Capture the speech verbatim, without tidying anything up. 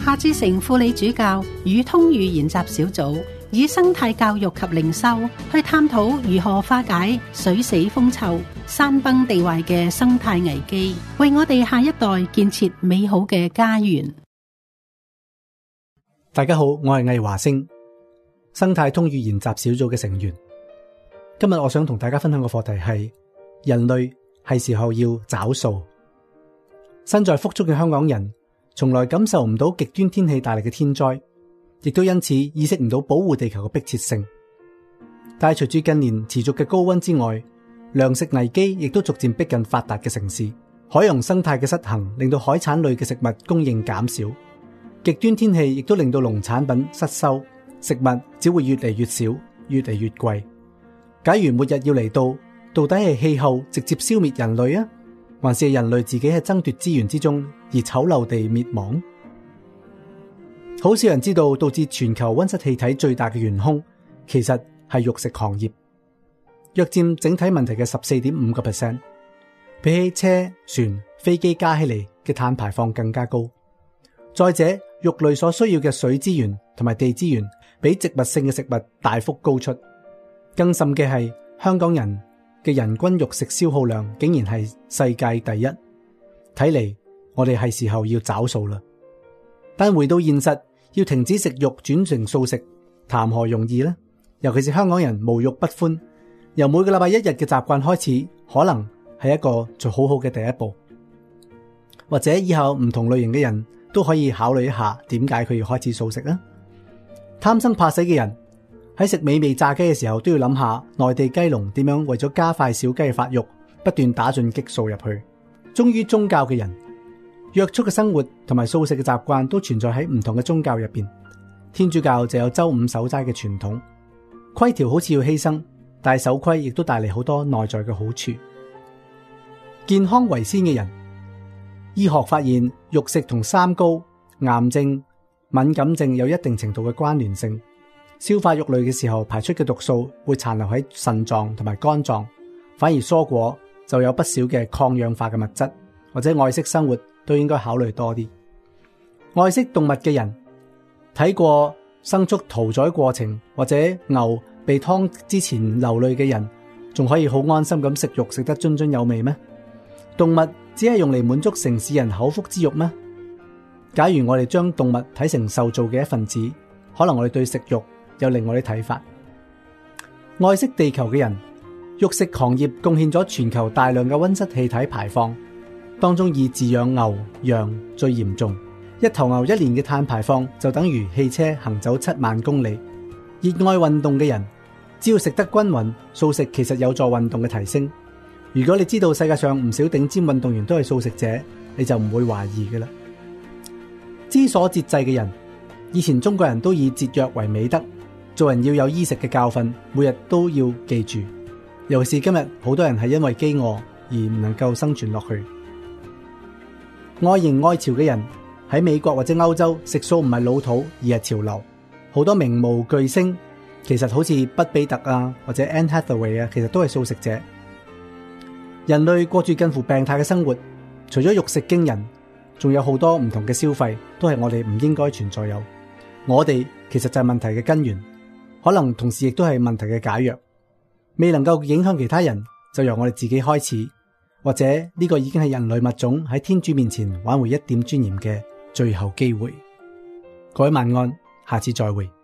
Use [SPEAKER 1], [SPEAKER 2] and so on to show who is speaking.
[SPEAKER 1] 夏志誠副理主教與通諭研習小組以生態教育及靈修去探討如何化解水死風臭、山崩地壞嘅生態危機，為我哋下一代建設美好嘅家園。
[SPEAKER 2] 大家好，我係魏華星，生態通諭研習小組嘅成員。今日我想同大家分享嘅課題係人類係時候要找數。身在福中嘅香港人從來感受唔到極端天氣帶嚟嘅天災，亦都因此意識唔到保護地球嘅迫切性。但係隨住近年持續嘅高溫之外，糧食危機亦都逐漸逼近發達嘅城市，海洋生態嘅失衡令到海產類嘅食物供應減少，極端天氣亦都令到農產品失收，食物只會越嚟越少，越嚟越貴。假如末日要嚟到，到底係氣候直接消滅人類啊，還是人類自己喺爭奪資源之中而醜陋地滅亡？好少人知道導致全球溫室氣體最大嘅元兇其實係肉食行業，約佔整體問題嘅 十四點五個 percent， 比起車、船、飛機加起嚟嘅碳排放更加高。再者，肉類所需要嘅水資源同埋地資源比植物性嘅食物大幅高出。更甚嘅係，香港人嘅人均肉食消耗量竟然係世界第一。睇嚟我哋係時候要找數啦。但回到現實，要停止食肉轉成素食，談何容易呢？尤其是香港人無肉不歡，由每個禮拜一日嘅習慣開始，可能係一個最好好嘅第一步。或者以後唔同類型嘅人都可以考慮一下，點解佢要開始素食呢？貪生怕死嘅人喺食美味炸雞嘅時候，都要諗下內地雞農點樣為咗加快小雞嘅發育，不斷打進激素入去。忠於宗教嘅人，約束嘅生活同埋素食嘅習慣都存在喺唔同嘅宗教入邊。天主教就有周五守齋嘅傳統，規條好似要犧牲，但係守規亦都帶嚟好多內在嘅好處。健康為先嘅人，醫學發現肉食同三高、癌症、敏感症有一定程度嘅關聯性。消化肉類嘅時候排出嘅毒素會殘留喺腎臟同埋肝臟，反而蔬果就有不少嘅抗氧化嘅物質。或者愛惜生活都應該考慮多啲。愛惜動物嘅人睇過牲畜屠宰過程，或者牛被劏之前流淚嘅人，仲可以好安心咁食肉食得津津有味咩？動物只係用嚟滿足城市人口腹之欲咩？假如我哋將動物睇成受造嘅一份子，可能我哋對食肉有另外啲睇法。愛惜地球嘅人，肉食行業貢獻咗全球大量嘅溫室氣體排放，當中以飼養牛、羊最嚴重。一頭牛一年嘅碳排放就等於汽車行走七萬公里。熱愛運動嘅人，只要食得均勻，素食其實有助運動嘅提升。如果你知道世界上唔少頂尖運動員都係素食者，你就唔會懷疑嘅啦。知所節制嘅人，以前中國人都以節約為美德，做人要有衣食嘅教訓，每日都要記住。尤其是今日好多人係因為飢餓而唔能夠生存落去。愛型愛潮嘅人喺美國或者歐洲食素唔係老土，而係潮流。好多名模巨星其實好似畢比特啊或者 Anne Hathaway 啊，其實都係素食者。人類過住近乎病態嘅生活，除咗肉食驚人，仲有好多唔同嘅消費都係我哋唔應該存在有。我哋其實就係問題嘅根源，可能同時亦都係問題嘅解藥。未能夠影響其他人，就由我哋自己開始，或者呢個已經係人類物種喺天主面前挽回一點尊嚴嘅最後機會。各位晚安，下次再會。